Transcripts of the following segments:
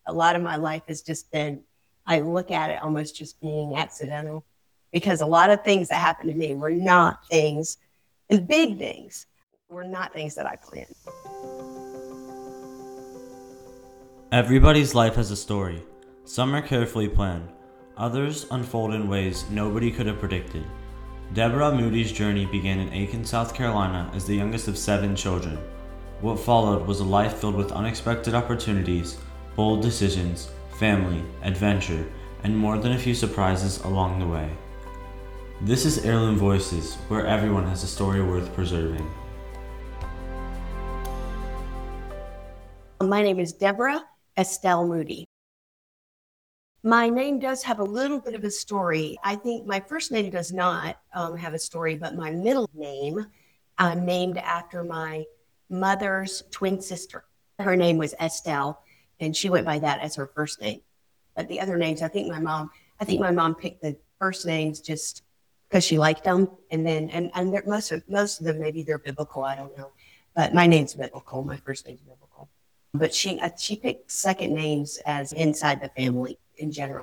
A lot of my life has just been, I look at it almost just being accidental because a lot of things that happened to me were not things, and big things were not things that I planned. Everybody's life has a story. Some are carefully planned, others unfold in ways nobody could have predicted. Deborah Moody's journey began in Aiken, South Carolina as the youngest of 7 children. What followed was a life filled with unexpected opportunities, bold decisions, family, adventure, and more than a few surprises along the way. This is Heirloom Voices, where everyone has a story worth preserving. My name is Deborah Estelle Moody. My name does have a little bit of a story. I think my first name does not have a story, but my middle name, I'm named after my mother's twin sister. Her name was Estelle, and she went by that as her first name. But the other names, I think my mom picked the first names just because she liked them, and then most of them maybe they're biblical. I don't know, but my name's biblical. My first name's biblical. But she picked second names as inside the family in general.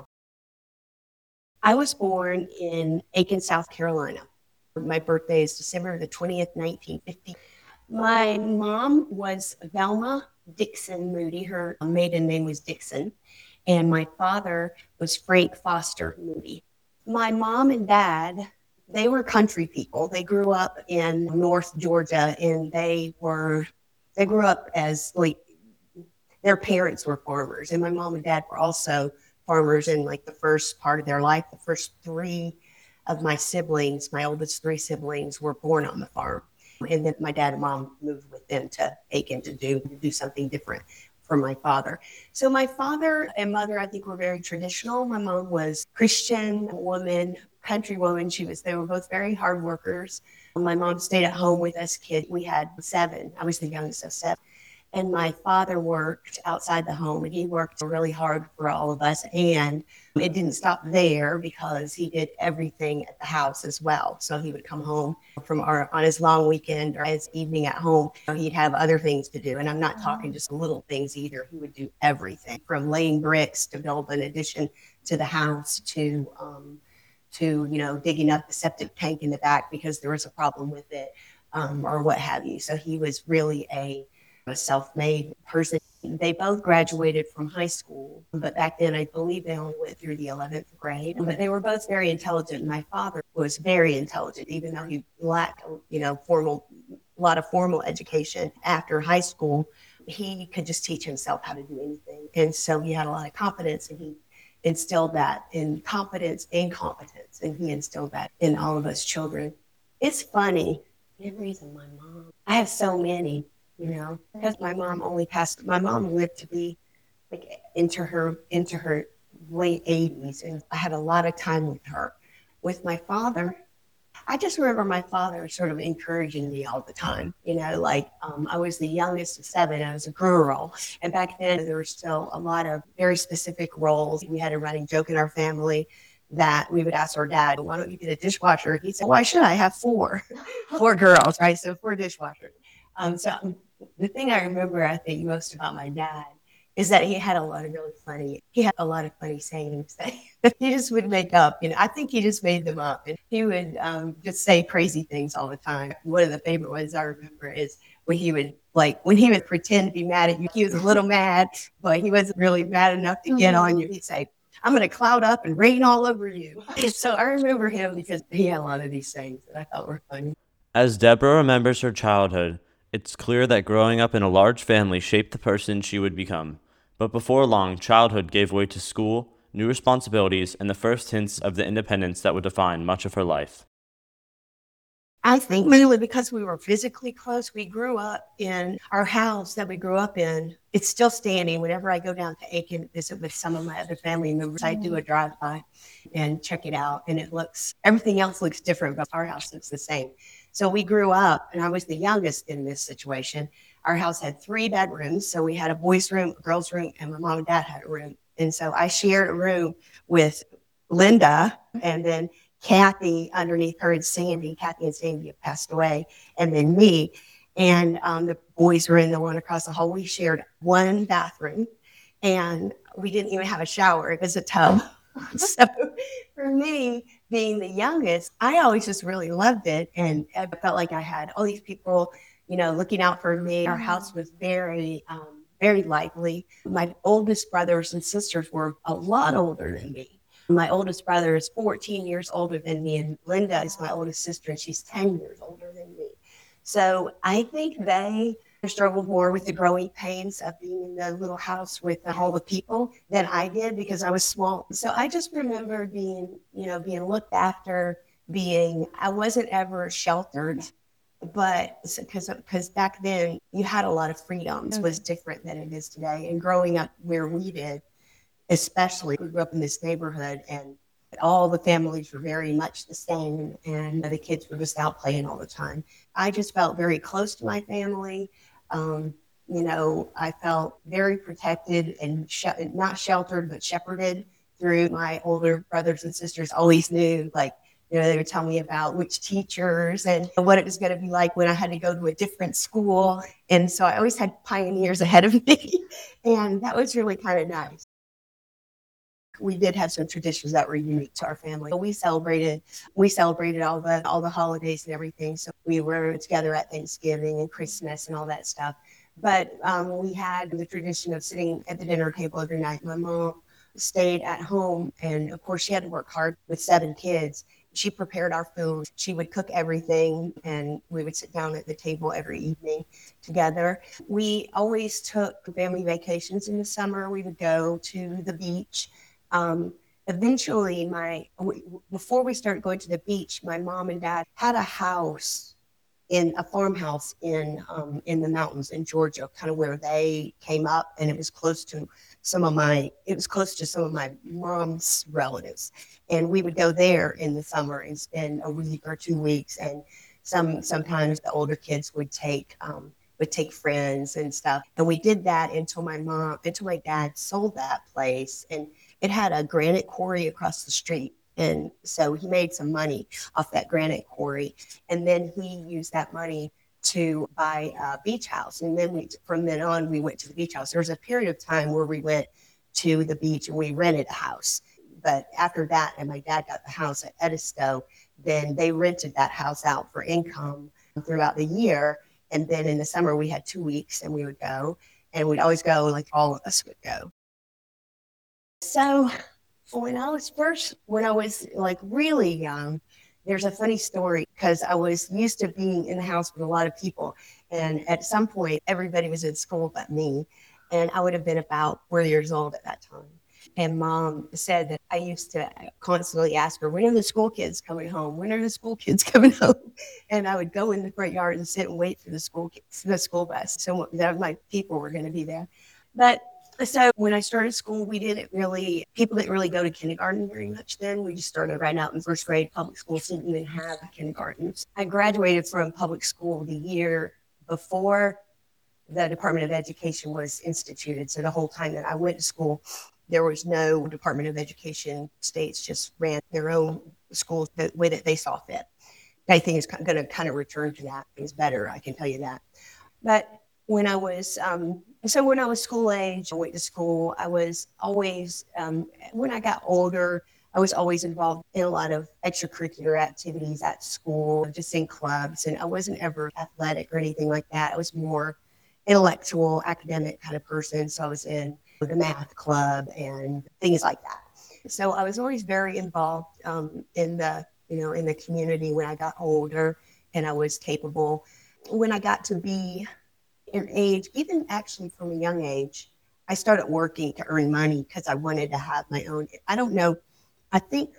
I was born in Aiken, South Carolina. My birthday is December the 20th, 1950. My mom was Velma Dixon Moody. Her maiden name was Dixon. And my father was Frank Foster Moody. My mom and dad, they were country people. They grew up in North Georgia, and they grew up as like, their parents were farmers, and my mom and dad were also farmers in like the first part of their life. The first 3 of my siblings, my oldest 3 siblings, were born on the farm. And then my dad and mom moved with them to Aiken to do something different for my father. So my father and mother, I think, were very traditional. My mom was Christian woman, country woman. They were both very hard workers. My mom stayed at home with us kids. We had 7. I was the youngest of 7. And my father worked outside the home, and he worked really hard for all of us. And it didn't stop there because he did everything at the house as well. So he would come home on his long weekend or his evening at home. He'd have other things to do. And I'm not talking just little things either. He would do everything from laying bricks to build an addition to the house to digging up the septic tank in the back because there was a problem with it, or what have you. So he was really a self-made person. They both graduated from high school, but back then I believe they only went through the 11th grade. But they were both very intelligent. My father was very intelligent, even though he lacked, a lot of formal education after high school. He could just teach himself how to do anything, and so he had a lot of confidence, and he instilled that in confidence and competence, and he instilled that in all of us children. It's funny. Memories of my mom. I have so many. Because my mom lived to be like into her late 80s, and I had a lot of time with her. With my father, I just remember my father sort of encouraging me all the time. I was the youngest of 7. I was a girl, and back then there were still a lot of very specific roles. We had a running joke in our family that we would ask our dad, "Why don't you get a dishwasher?" He said, "Why should I have 4 4 girls, right? So 4 dishwashers." So the thing I remember, I think, most about my dad is that he had a lot of funny sayings that he just would make up. I think he just made them up, and he would just say crazy things all the time. One of the favorite ones I remember is when he would pretend to be mad at you. He was a little mad, but he wasn't really mad enough to get on you. He'd say, "I'm going to cloud up and rain all over you." So I remember him because he had a lot of these sayings that I thought were funny. As Deborah remembers her childhood, it's clear that growing up in a large family shaped the person she would become. But before long, childhood gave way to school, new responsibilities, and the first hints of the independence that would define much of her life. I think mainly because we were physically close. We grew up in our house that we grew up in. It's still standing. Whenever I go down to Aiken to visit with some of my other family members, I do a drive-by and check it out. And everything else looks different, but our house looks the same. So we grew up, and I was the youngest in this situation. Our house had 3 bedrooms. So we had a boys' room, a girls' room, and my mom and dad had a room. And so I shared a room with Linda, and then Kathy underneath her and Sandy. Kathy and Sandy have passed away, and then me. And the boys were in the one across the hall. We shared one bathroom, and we didn't even have a shower. It was a tub. So for me, being the youngest, I always just really loved it. And I felt like I had all these people, looking out for me. Our house was very lively. My oldest brothers and sisters were a lot older than me. My oldest brother is 14 years older than me, and Linda is my oldest sister, and she's 10 years older than me. So I think they struggled more with the growing pains of being in the little house with all the people than I did because I was small. So I just remember being looked after, I wasn't ever sheltered, but because back then you had a lot of freedoms, was different than it is today. And growing up where we did, especially, we grew up in this neighborhood and all the families were very much the same, and the kids were just out playing all the time. I just felt very close to my family. Um, I felt very protected and not sheltered, but shepherded through my older brothers and sisters. Always knew, like, they would tell me about which teachers and what it was going to be like when I had to go to a different school. And so I always had pioneers ahead of me. And that was really kind of nice. We did have some traditions that were unique to our family. We celebrated all the holidays and everything. So we were together at Thanksgiving and Christmas and all that stuff. But we had the tradition of sitting at the dinner table every night. My mom stayed at home, and of course, she had to work hard with 7 kids. She prepared our food. She would cook everything, and we would sit down at the table every evening together. We always took family vacations in the summer. We would go to the beach. Eventually, before we started going to the beach, my mom and dad had a farmhouse in the mountains in Georgia, kind of where they came up, and it was close to some of my mom's relatives, and we would go there in the summer and spend a week or 2 weeks, and sometimes the older kids would take friends and stuff, and we did that until my dad sold that place, and it had a granite quarry across the street. And so he made some money off that granite quarry. And then he used that money to buy a beach house. And then from then on, we went to the beach house. There was a period of time where we went to the beach and we rented a house. But after that, and my dad got the house at Edisto, then they rented that house out for income throughout the year. And then in the summer, we had 2 weeks and we would go. And we'd always go, like all of us would go. So when I was like really young, there's a funny story because I was used to being in the house with a lot of people. And at some point, everybody was in school but me. And I would have been about 4 years old at that time. And mom said that I used to constantly ask her, when are the school kids coming home? When are the school kids coming home? And I would go in the front yard and sit and wait for the school bus. So that my people were going to be there. But so when I started school, people didn't really go to kindergarten very much then. We just started right out in first grade. Public schools didn't even have kindergartens. I graduated from public school the year before the Department of Education was instituted. So the whole time that I went to school, there was no Department of Education. States just ran their own schools the way that they saw fit. I think it's going to kind of return to that. It's better, I can tell you that. But when I was school age, I went to school. I was always, when I got older, I was always involved in a lot of extracurricular activities at school, just in clubs. And I wasn't ever athletic or anything like that. I was more intellectual, academic kind of person. So I was in the math club and things like that. So I was always very involved in the community when I got older, and I was capable. When I got to be in age, even actually from a young age, I started working to earn money because I wanted to have my own. I don't know. I think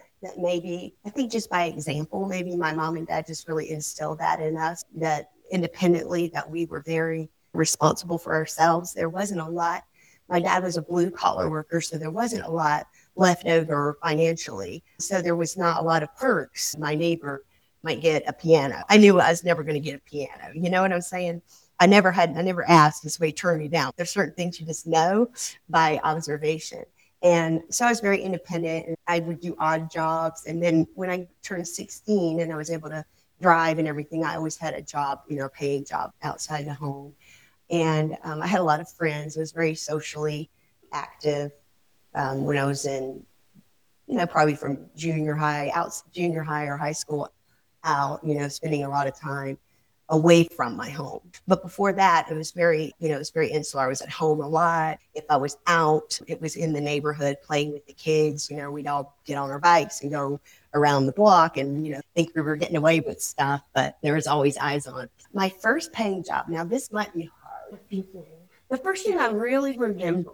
just by example, maybe my mom and dad just really instilled that in us, that independently, that we were very responsible for ourselves. There wasn't a lot. My dad was a blue collar worker, so there wasn't a lot left over financially. So there was not a lot of perks. My neighbor might get a piano. I knew I was never going to get a piano. You know what I'm saying? I never asked, this way turned me down. There's certain things you just know by observation. And so I was very independent, and I would do odd jobs. And then when I turned 16 and I was able to drive and everything, I always had a job, a paying job outside the home. And I had a lot of friends. I was very socially active. when I was in, probably from junior high or high school out, spending a lot of time away from my home. But before that, it was very insular. I was at home a lot. If I was out, it was in the neighborhood playing with the kids. We'd all get on our bikes and go around the block and, think we were getting away with stuff, but there was always eyes on. My first paying job, now this might be hard. The first thing I really remember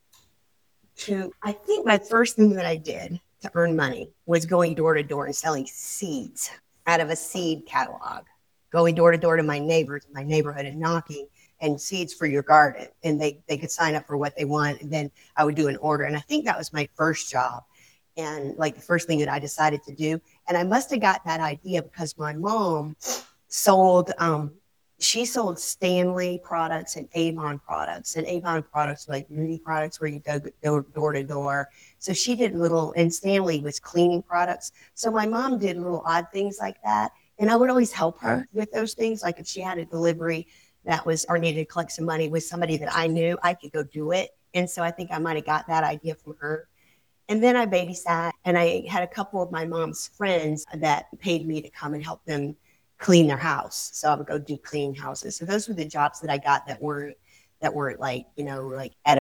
I think my first thing that I did to earn money was going door to door and selling seeds out of a seed catalog, going door to door to my neighbors in my neighborhood and knocking and seeds for your garden. And they could sign up for what they want. And then I would do an order. And I think that was my first job and like the first thing that I decided to do. And I must have got that idea because my mom sold, she sold Stanley products and Avon products. And Avon products were like beauty products where you go door to door. So she did and Stanley was cleaning products. So my mom did little odd things like that. And I would always help her with those things. Like if she had a delivery that was, or needed to collect some money with somebody that I knew, I could go do it. And so I think I might've got that idea from her. And then I babysat and I had a couple of my mom's friends that paid me to come and help them clean their house. So I would go do cleaning houses. So those were the jobs that I got that were like, like at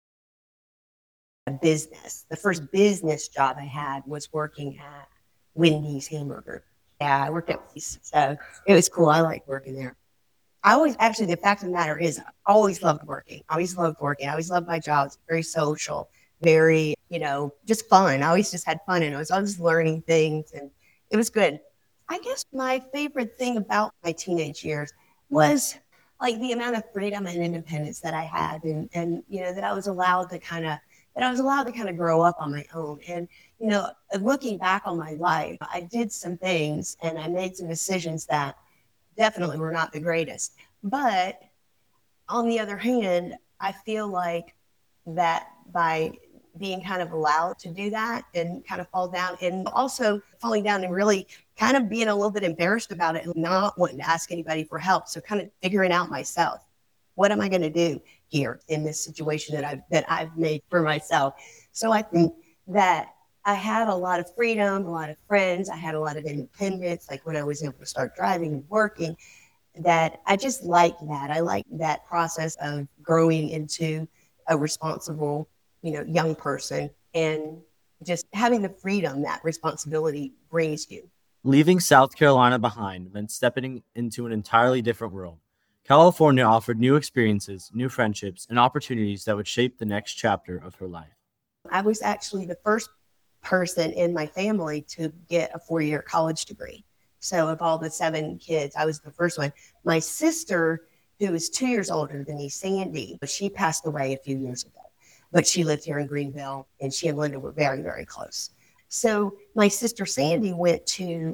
a business. The first business job I had was working at Wendy's Hamburger. Yeah, I worked at Wendy's. So it was cool. I liked working there. The fact of the matter is, I always loved working. I always loved my job. It's very social, very, just fun. I always just had fun and I was always learning things and it was good. I guess my favorite thing about my teenage years was like the amount of freedom and independence that I had and that I was allowed to kind of grow up on my own. And, looking back on my life, I did some things and I made some decisions that definitely were not the greatest. But on the other hand, I feel like that by being kind of allowed to do that and kind of fall down and also falling down and really kind of being a little bit embarrassed about it and not wanting to ask anybody for help. So kind of figuring out myself, what am I going to do here in this situation that I've made for myself? So I think that I had a lot of freedom, a lot of friends. I had a lot of independence, like when I was able to start driving and working, that I just like that. I like that process of growing into a responsible, young person and just having the freedom that responsibility brings you. Leaving South Carolina behind meant stepping into an entirely different world. California offered new experiences, new friendships, and opportunities that would shape the next chapter of her life. I was actually the first person in my family to get a 4-year college degree. So of all the 7 kids, I was the first one. My sister, who is 2 years older than me, Sandy, she passed away a few years ago, but she lived here in Greenville and she and Linda were very, very close. So my sister Sandy went to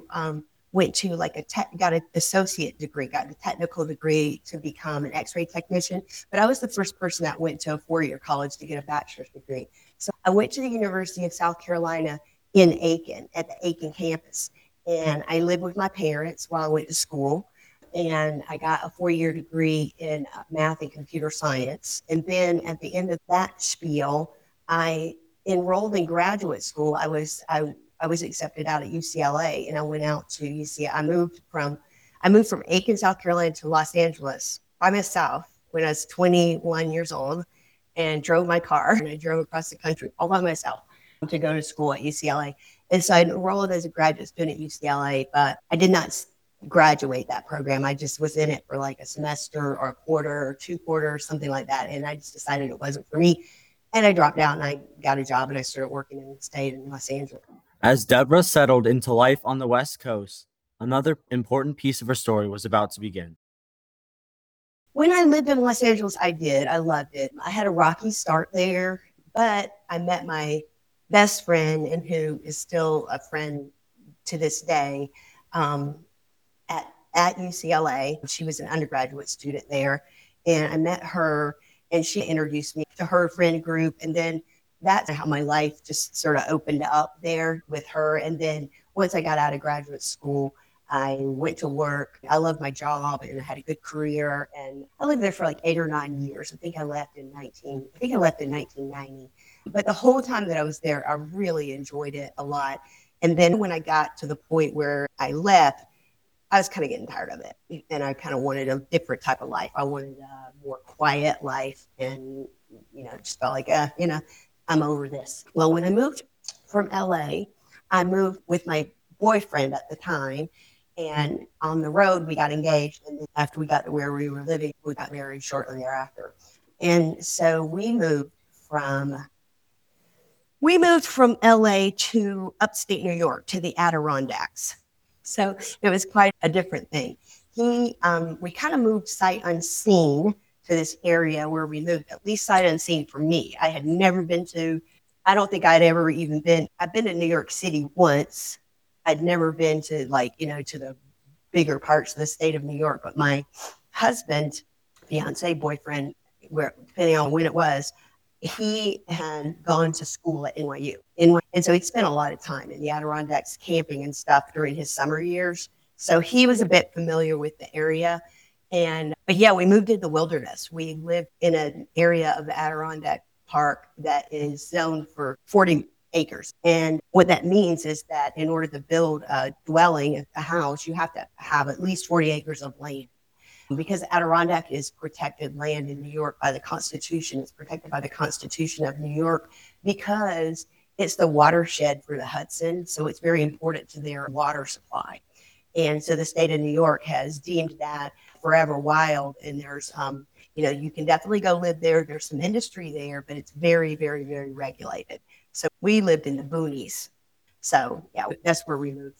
got an associate degree, got a technical degree to become an X-ray technician. But I was the first person that went to a 4-year college to get a bachelor's degree. So I went to the University of South Carolina in Aiken at the Aiken campus. And I lived with my parents while I went to school. And I got a 4-year degree in math and computer science. And then at the end of that spiel, I enrolled in graduate school. I was accepted out at UCLA and I went out to UCLA. I moved from Aiken, South Carolina to Los Angeles by myself when I was 21 years old and drove my car and I drove across the country all by myself to go to school at UCLA. And so I enrolled as a graduate student at UCLA, but I did not graduate that program. I just was in it for like a semester or a quarter or 2 quarters, something like that. And I just decided it wasn't for me. And I dropped out and I got a job and I started working in the state in Los Angeles. As Deborah settled into life on the West Coast, another important piece of her story was about to begin. When I lived in Los Angeles, I loved it. I had a rocky start there, but I met my best friend and who is still a friend to this day at UCLA. She was an undergraduate student there. And I met her and she introduced me to her friend group. And then that's how my life just sort of opened up there with her. And then once I got out of graduate school, I went to work. I loved my job and I had a good career. And I lived there for like 8 or 9 years. I think I left in 1990. But the whole time that I was there, I really enjoyed it a lot. And then when I got to the point where I left, I was kind of getting tired of it. And I kind of wanted a different type of life. I wanted a more quiet life and, just felt like, I'm over this. Well, when I moved from LA, I moved with my boyfriend at the time. And on the road, we got engaged. And then after we got to where we were living, we got married shortly thereafter. And so from we moved from LA to upstate New York to the Adirondacks. So it was quite a different thing. We kind of moved sight unseen to this area where we lived, at least sight unseen for me. I had never been to, I don't think I'd ever even been, I've been to New York City once. I'd never been to to the bigger parts of the state of New York, but my husband, fiance, boyfriend, depending on when it was, he had gone to school at NYU. And so he'd spent a lot of time in the Adirondacks camping and stuff during his summer years. So he was a bit familiar with the area. But yeah, we moved into the wilderness. We lived in an area of the Adirondack Park that is zoned for 40 acres. And what that means is that in order to build a dwelling, a house, you have to have at least 40 acres of land. Because Adirondack is protected land in New York by the Constitution. It's protected by the Constitution of New York because it's the watershed for the Hudson. So it's very important to their water supply. And so the state of New York has deemed that forever wild. And there's, you can definitely go live there. There's some industry there, but it's very, very, very regulated. So we lived in the boonies. So yeah, that's where we moved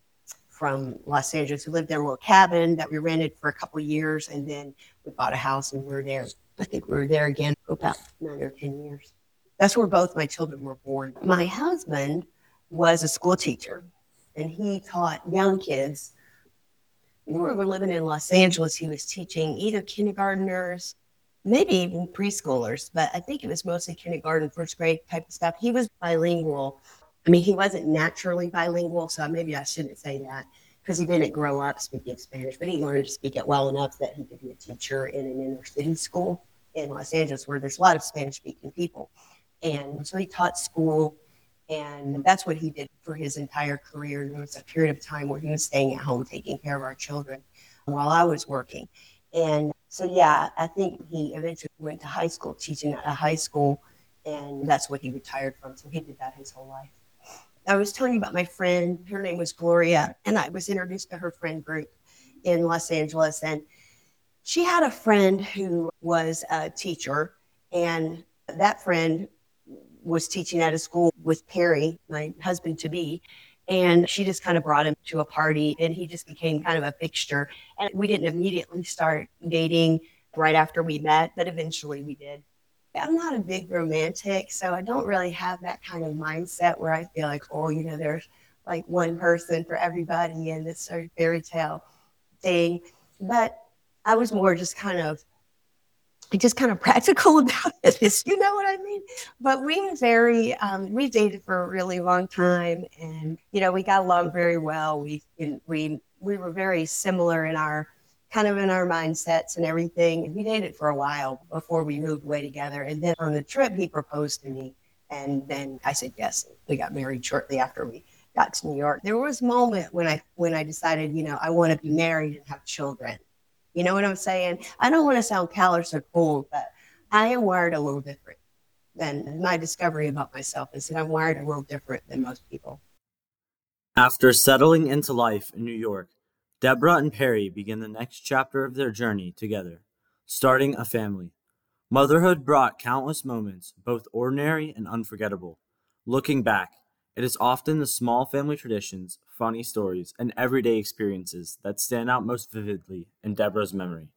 from Los Angeles. We lived in a little cabin that we rented for a couple of years, and then we bought a house and we were there. I think we were there again for about 9 or 10 years. That's where both my children were born. My husband was a school teacher, and he taught young kids. When we were living in Los Angeles, he was teaching either kindergartners, maybe even preschoolers, but I think it was mostly kindergarten, first grade type of stuff. He was bilingual. I mean, he wasn't naturally bilingual, so maybe I shouldn't say that because he didn't grow up speaking Spanish, but he learned to speak it well enough that he could be a teacher in an inner city school in Los Angeles where there's a lot of Spanish-speaking people. And so he taught school, and that's what he did for his entire career. There was a period of time where he was staying at home taking care of our children while I was working. And so, yeah, I think he eventually went to high school, teaching at a high school, and that's what he retired from. So he did that his whole life. I was telling you about my friend. Her name was Gloria, and I was introduced to her friend group in Los Angeles. And she had a friend who was a teacher, and that friend was teaching at a school with Perry, my husband-to-be, and she just kind of brought him to a party, and he just became kind of a fixture. And we didn't immediately start dating right after we met, but eventually we did. I'm not a big romantic, so I don't really have that kind of mindset where I feel like, there's like one person for everybody and this sort of fairy tale thing. But I was more just kind of practical about this, you know what I mean? But we dated for a really long time, and we got along very well. We were very similar in our mindsets and everything. And we dated for a while before we moved away together. And then on the trip, he proposed to me. And then I said yes. We got married shortly after we got to New York. There was a moment when I decided, I want to be married and have children. You know what I'm saying? I don't want to sound callous or cold, but I am wired a little different than my discovery about myself is that I'm wired a little different than most people. After settling into life in New York, Deborah and Perry begin the next chapter of their journey together, starting a family. Motherhood brought countless moments, both ordinary and unforgettable. Looking back, it is often the small family traditions, funny stories, and everyday experiences that stand out most vividly in Deborah's memory.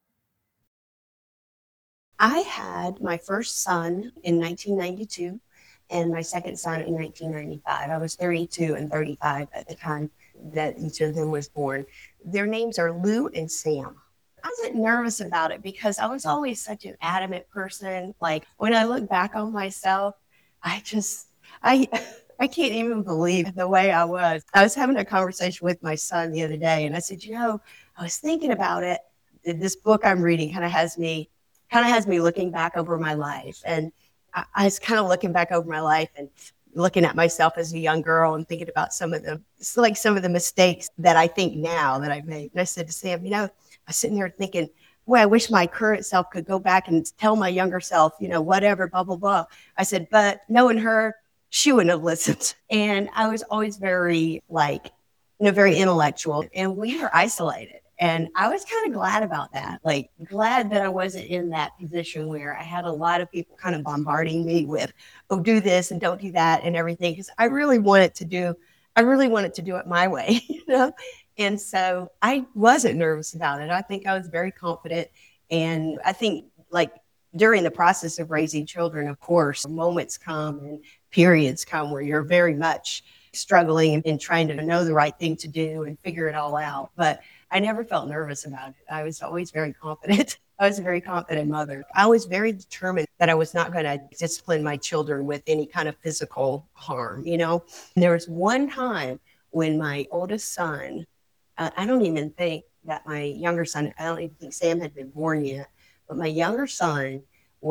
I had my first son in 1992 and my second son in 1995. I was 32 and 35 at the time that each of them was born. Their names are Lou and Sam. I wasn't nervous about it because I was always such an adamant person. Like when I look back on myself, I I can't even believe the way I was. I was having a conversation with my son the other day, and I said, I was thinking about it. This book I'm reading kind of has me looking back over my life. And I was kind of looking back over my life and looking at myself as a young girl and thinking about some of the mistakes that I think now that I've made. And I said to Sam, I was sitting there thinking, boy, I wish my current self could go back and tell my younger self, whatever, blah, blah, blah. I said, but knowing her, she wouldn't have listened. And I was always very very intellectual, and we were isolated. And I was kind of glad about that, glad that I wasn't in that position where I had a lot of people kind of bombarding me with, oh, do this and don't do that and everything. Because I really wanted to do it my way, And so I wasn't nervous about it. I think I was very confident. And I think during the process of raising children, of course, moments come and periods come where you're very much struggling and trying to know the right thing to do and figure it all out. But I never felt nervous about it. I was always very confident. I was a very confident mother. I was very determined that I was not going to discipline my children with any kind of physical harm, And there was one time when my oldest son, I don't even think that my younger son, I don't even think Sam had been born yet, but my younger son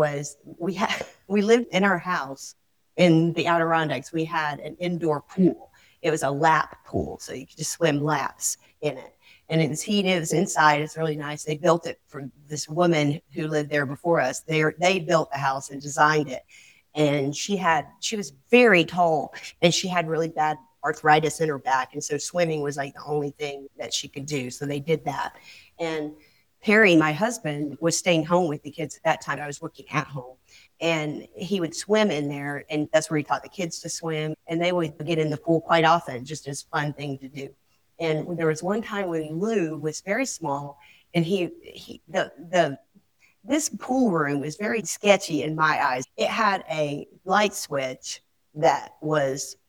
we lived in our house in the Adirondacks. We had an indoor pool. It was a lap pool, so you could just swim laps in it. And it was heated, it was inside, it's really nice. They built it for this woman who lived there before us. They built the house and designed it. And she was very tall, and she had really bad arthritis in her back. And so swimming was the only thing that she could do. So they did that. And Perry, my husband, was staying home with the kids at that time. I was working at home, and he would swim in there, and that's where he taught the kids to swim. And they would get in the pool quite often, just as fun thing to do. And there was one time when Lou was very small, and this pool room was very sketchy in my eyes. It had a light switch that was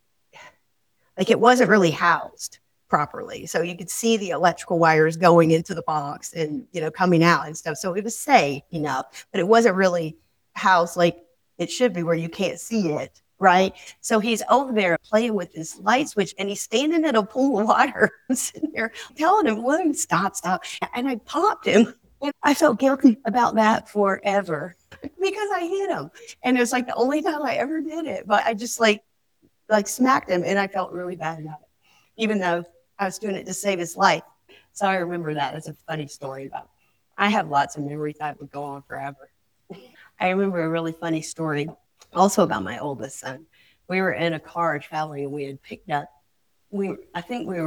it wasn't really housed properly. So you could see the electrical wires going into the box and, coming out and stuff. So it was safe enough, but it wasn't really housed like it should be where you can't see it. Right. So he's over there playing with this light switch, and he's standing in a pool of water. I'm sitting there telling him, William, stop. And I popped him. And I felt guilty about that forever because I hit him. And it was the only time I ever did it. But I just smacked him, and I felt really bad about it, even though I was doing it to save his life. So I remember that as a funny story I have lots of memories that would go on forever. I remember a really funny story also about my oldest son. We were in a car traveling, and we had picked up, I think we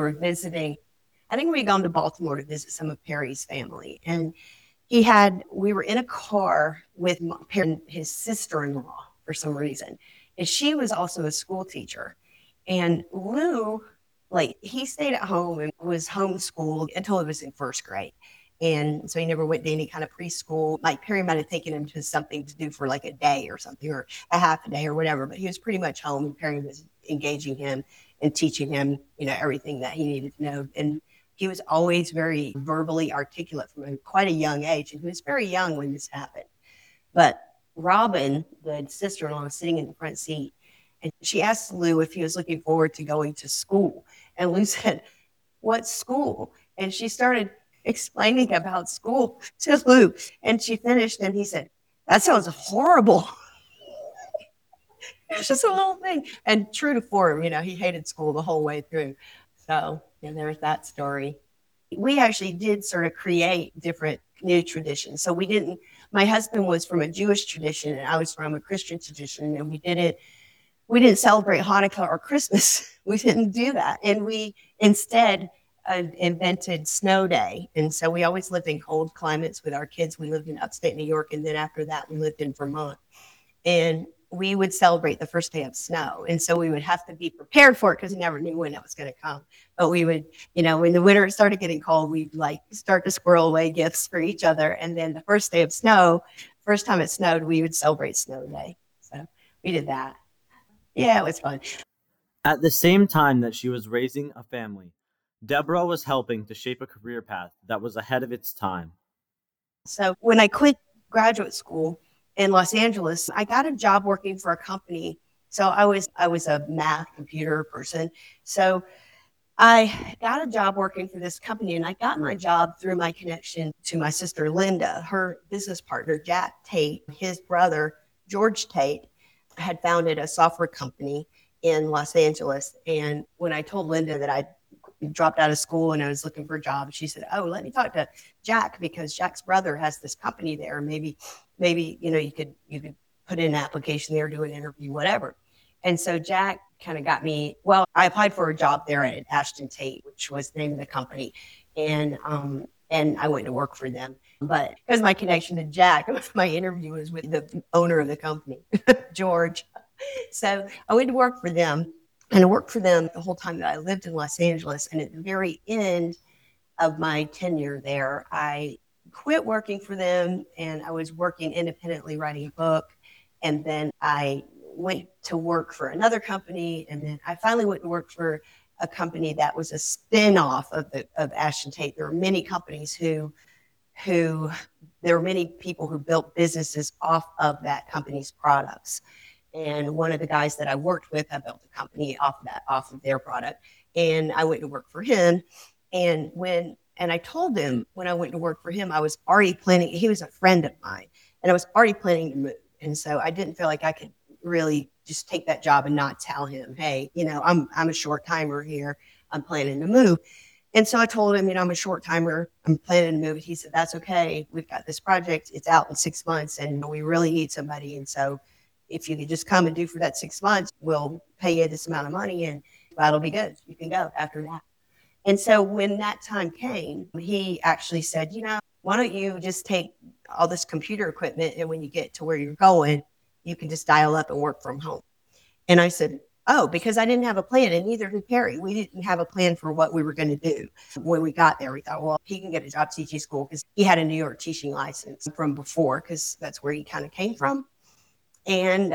had gone to Baltimore to visit some of Perry's family. And we were in a car with his sister-in-law for some reason. And she was also a school teacher. And Lou, he stayed at home and was homeschooled until he was in first grade. And so he never went to any kind of preschool. Perry might have taken him to something to do for a day or something, or a half a day or whatever. But he was pretty much home, and Perry was engaging him and teaching him, everything that he needed to know. And he was always very verbally articulate from quite a young age. And he was very young when this happened. But Robin, the sister-in-law, was sitting in the front seat, and she asked Lou if he was looking forward to going to school. And Lou said, "What school?" And she started explaining about school to Lou, and she finished, and he said, "That sounds horrible." It was just a little thing. And true to form, he hated school the whole way through. So there's that story. We actually did sort of create different new traditions. So my husband was from a Jewish tradition, and I was from a Christian tradition, and we didn't celebrate Hanukkah or Christmas. We didn't do that. And we instead invented Snow Day. And so we always lived in cold climates with our kids. We lived in upstate New York, and then after that, we lived in Vermont. And we would celebrate the first day of snow. And so we would have to be prepared for it because we never knew when it was going to come. But we would, when the winter started getting cold, we'd start to squirrel away gifts for each other. And then the first day of snow, first time it snowed, we would celebrate Snow Day. So we did that. Yeah, it was fun. At the same time that she was raising a family, Deborah was helping to shape a career path that was ahead of its time. So when I quit graduate school in Los Angeles, I got a job working for a company So I was a math computer person. So I got a job working for this company, and I got my job through my connection to my sister Linda. Her business partner, Jack Tate, his brother, George Tate, had founded a software company in Los Angeles. And when I told Linda that I dropped out of school and I was looking for a job, she said, "Oh, let me talk to Jack because Jack's brother has this company there. Maybe you could put in an application there, do an interview, whatever." And so Jack kind of got me. Well, I applied for a job there at Ashton Tate, which was the name of the company, and I went to work for them. But because my connection to Jack, my interview was with the owner of the company, George. So I went to work for them, and I worked for them the whole time that I lived in Los Angeles. And at the very end of my tenure there, I quit working for them, and I was working independently writing a book. And then I went to work for another company, and then I finally went to work for a company that was a spin-off of Ashton Tate. There were many companies who there were many people who built businesses off of that company's products. And one of the guys that I worked with, I built a company off of their product. And I went to work for him. And I told him when I went to work for him, I was already planning, he was a friend of mine, and I was already planning to move. And so I didn't feel like I could really just take that job and not tell him, "Hey, I'm a short timer here. I'm planning to move." And so I told him, "I'm a short timer. I'm planning to move." He said, "That's okay. We've got this project. It's out in 6 months, and we really need somebody. And so if you could just come and do for that 6 months, we'll pay you this amount of money, and that'll be good. You can go after that." And so when that time came, he actually said, "Why don't you just take all this computer equipment, and when you get to where you're going, you can just dial up and work from home." And I said, "Oh," because I didn't have a plan, and neither did Perry. We didn't have a plan for what we were going to do. When we got there, we thought, well, he can get a job teaching school because he had a New York teaching license from before, because that's where he kind of came from. And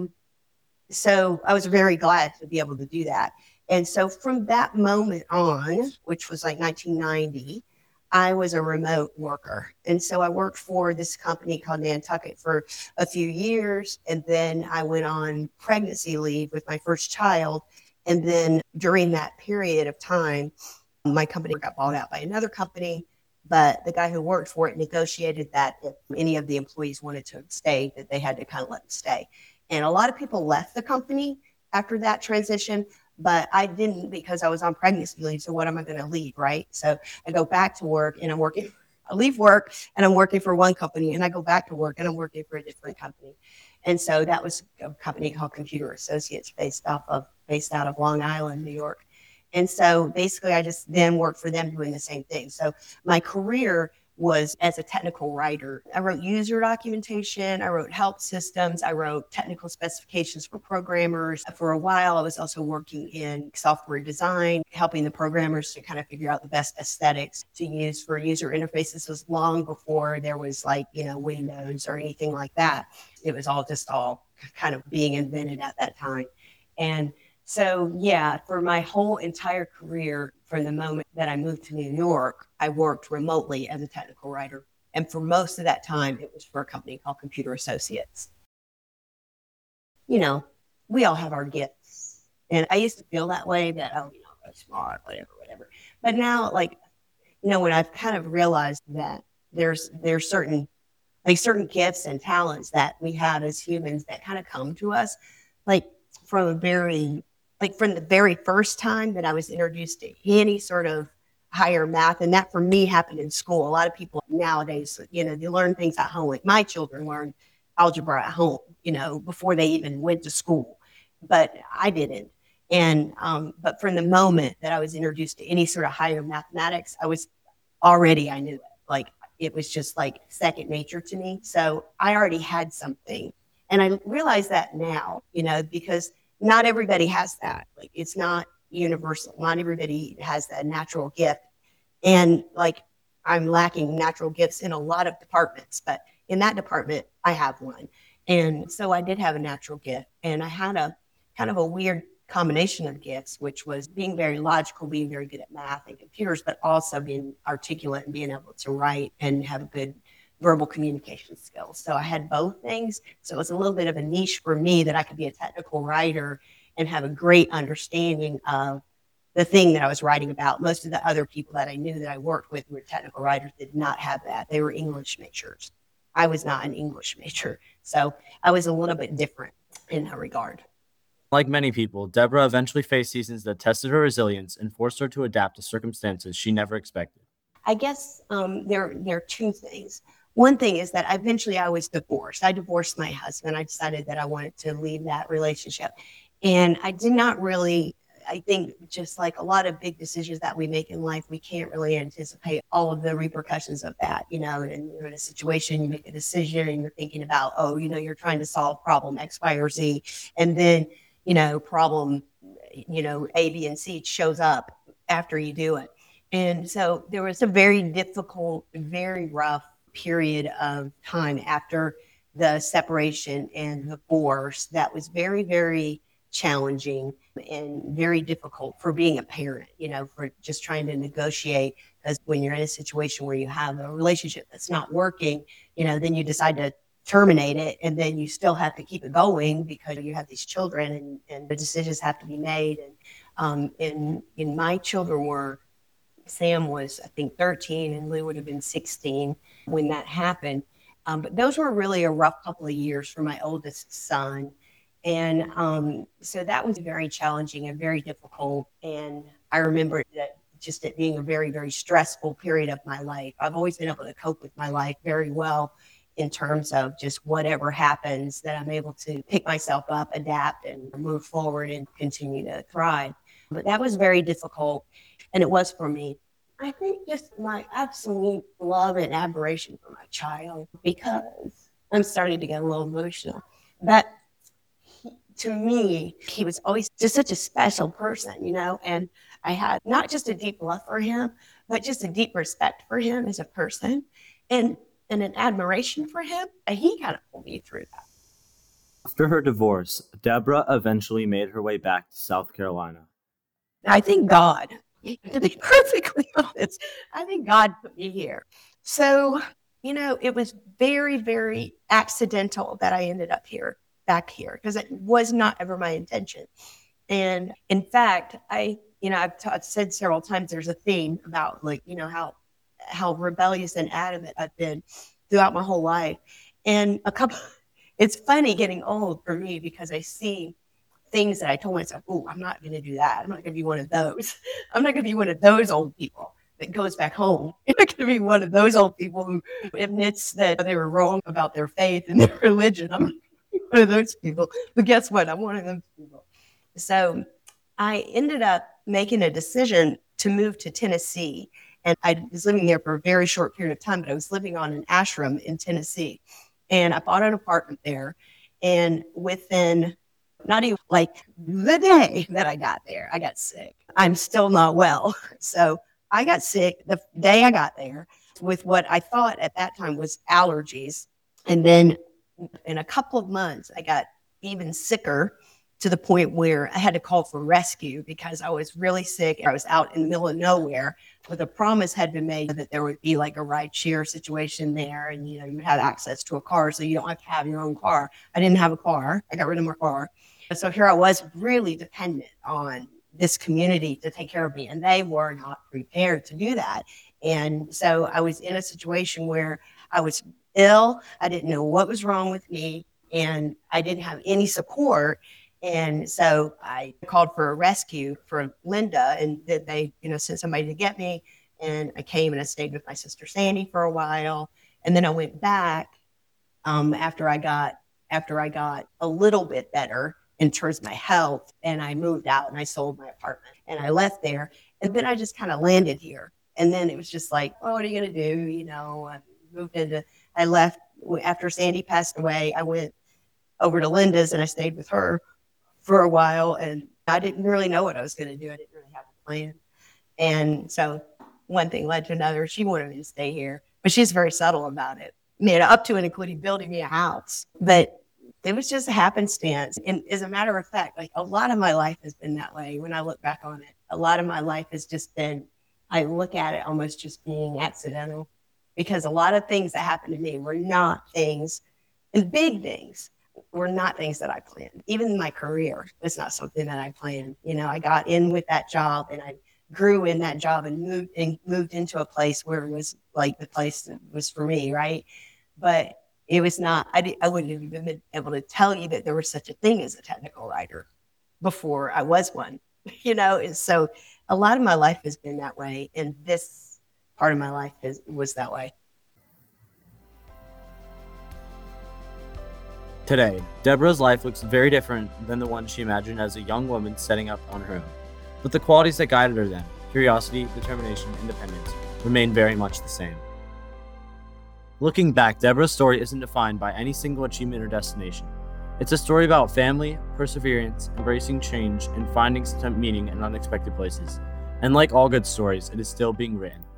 so I was very glad to be able to do that. And so from that moment on, which was like 1990, I was a remote worker. And so I worked for this company called Nantucket for a few years. And then I went on pregnancy leave with my first child. And then during that period of time, my company got bought out by another company. But the guy who worked for it negotiated that if any of the employees wanted to stay, that they had to kind of let them stay. And a lot of people left the company after that transition, but I didn't, because I was on pregnancy leave. So what am I going to leave, right? So I go back to work, and I leave work and I'm working for one company, and I go back to work and I'm working for a different company. And so that was a company called Computer Associates based out of Long Island, New York. And so basically I just then worked for them doing the same thing. So my career was as a technical writer. I wrote user documentation, I wrote help systems, I wrote technical specifications for programmers. For a while, I was also working in software design, helping the programmers to kind of figure out the best aesthetics to use for user interfaces. This was long before there was Windows or anything like that. It was all kind of being invented at that time. And so, yeah, for my whole entire career, from the moment that I moved to New York, I worked remotely as a technical writer. And for most of that time, it was for a company called Computer Associates. You know, we all have our gifts. And I used to feel that way, that, I'm smart, whatever. But now, when I've kind of realized that there's certain gifts and talents that we have as humans that kind of come to us, like from from the very first time that I was introduced to any sort of higher math. And that for me happened in school. A lot of people nowadays, they learn things at home. Like my children learned algebra at home, before they even went to school, but I didn't. And, but from the moment that I was introduced to any sort of higher mathematics, I knew it. Like, it was just like second nature to me. So I already had something. And I realize that now, because not everybody has that. Like, it's not universal. Not everybody has that natural gift. And I'm lacking natural gifts in a lot of departments, but in that department, I have one. And so I did have a natural gift, and I had a kind of a weird combination of gifts, which was being very logical, being very good at math and computers, but also being articulate and being able to write and have a good verbal communication skills. So I had both things. So it was a little bit of a niche for me that I could be a technical writer and have a great understanding of the thing that I was writing about. Most of the other people that I knew that I worked with who were technical writers did not have that. They were English majors. I was not an English major. So I was a little bit different in that regard. Like many people, Deborah eventually faced seasons that tested her resilience and forced her to adapt to circumstances she never expected. I guess there are two things. One thing is that eventually I was divorced. I divorced my husband. I decided that I wanted to leave that relationship. And I did not really, I think, just like a lot of big decisions that we make in life, we can't really anticipate all of the repercussions of that. And you're in a situation, you make a decision and you're thinking about, oh, you're trying to solve problem X, Y, or Z. And then, problem, A, B, and C shows up after you do it. And so there was a very difficult, very rough period of time after the separation and divorce that was very, very challenging and very difficult for being a parent, for just trying to negotiate. Because when you're in a situation where you have a relationship that's not working, then you decide to terminate it, and then you still have to keep it going because you have these children and the decisions have to be made. And my children were, Sam was, I think, 13, and Lou would have been 16 when that happened. But those were really a rough couple of years for my oldest son. And so that was very challenging and very difficult. And I remember that just it being a very, very stressful period of my life. I've always been able to cope with my life very well in terms of just whatever happens, that I'm able to pick myself up, adapt, and move forward and continue to thrive. But that was very difficult, and it was for me. I think just my absolute love and admiration for my child, because I'm starting to get a little emotional. But to me, he was always just such a special person, and I had not just a deep love for him, but just a deep respect for him as a person and an admiration for him. And he kind of pulled me through that. After her divorce, Deborah eventually made her way back to South Carolina. I think God, to be perfectly honest, I think God put me here. So, it was very, very accidental that I ended up back here, because it was not ever my intention. And in fact, I've said several times, there's a theme about how rebellious and adamant I've been throughout my whole life. And it's funny getting old for me, because I see things that I told myself, oh, I'm not going to do that. I'm not going to be one of those. I'm not going to be one of those old people that goes back home. I'm not going to be one of those old people who admits that they were wrong about their faith and their religion. I'm not going to be one of those people. But guess what? I'm one of those people. So I ended up making a decision to move to Tennessee. And I was living there for a very short period of time, but I was living on an ashram in Tennessee. And I bought an apartment there. And within not even the day that I got there, I got sick. I'm still not well. So I got sick the day I got there with what I thought at that time was allergies. And then in a couple of months, I got even sicker, to the point where I had to call for rescue because I was really sick. I was out in the middle of nowhere, but the promise had been made that there would be like a ride share situation there, and you would have access to a car, so you don't have to have your own car. I didn't have a car. I got rid of my car. So here I was, really dependent on this community to take care of me, and they were not prepared to do that. And so I was in a situation where I was ill. I didn't know what was wrong with me, and I didn't have any support. And so I called for a rescue for Linda, and they, sent somebody to get me. And I came and I stayed with my sister Sandy for a while. And then I went back after I got a little bit better in terms of my health. And I moved out and I sold my apartment and I left there. And then I just kind of landed here. And then it was just like, oh, what are you going to do? I left after Sandy passed away. I went over to Linda's and I stayed with her for a while, and I didn't really know what I was going to do. I didn't really have a plan. And so one thing led to another. She wanted me to stay here, but she's very subtle about it. Up to and including building me a house. But it was just a happenstance. And as a matter of fact, a lot of my life has been that way when I look back on it. A lot of my life has just been, I look at it almost just being accidental. because a lot of things that happened to me were not things, and big things were not things that I planned. Even my career was not something that I planned. I got in with that job and I grew in that job and moved into a place where it was like the place that was for me, right? But it was not, I wouldn't have even been able to tell you that there was such a thing as a technical writer before I was one, and so a lot of my life has been that way. And this part of my life was that way. Today, Deborah's life looks very different than the one she imagined as a young woman setting up on her own. But the qualities that guided her then, curiosity, determination, independence, remain very much the same. Looking back, Deborah's story isn't defined by any single achievement or destination. It's a story about family, perseverance, embracing change, and finding some meaning in unexpected places. And like all good stories, it is still being written.